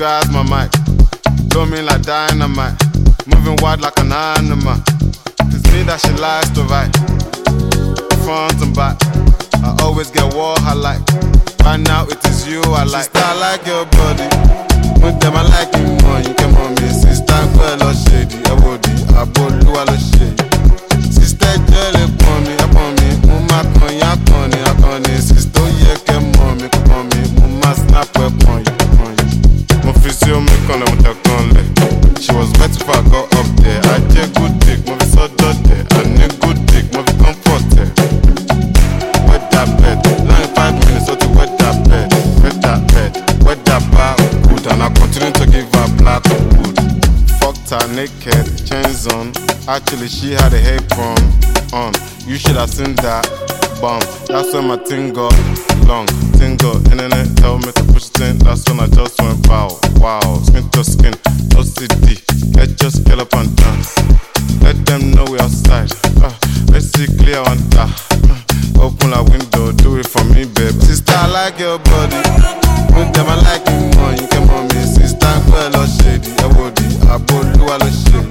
Sugar is my mic. Blow me like dynamite. Moving wild like an animal. It's me that she likes to write. Front and back. I always get what I like. Right now it is you I like. Sister, I like your body. With them I like you more. You can on me. Sister, girl or shady. I would be. I bought you all the shady. Sister, girl, upon me. Mama, con ya con it. I con it. Sister, yeah, come on me. Come on me. Mama, snap upon you. Mon fils sur me quand on t'a conlé. She was wet if I got up there. I take good dick. Mon fils so dirty. I need good dick. Mon fils comforté. Wet that bed. 95 minutes so to wet that bed. Wet that bed. Wet that bar good. And I continue to give her black wood. Fucked her naked. Chains on. Actually she had a apron on. You should have seen that bum. That's when my thing got long. Thing got internet tell me to push it in. That's when I just went wow. Skin to skin, no CD. Let's just get up and dance. Let them know we outside. Let's see clear on that. Open a window, do it for me, babe. Sister, I like your body. With them I like you more. You come on me, sister, girl or shady. I bought you all the shady.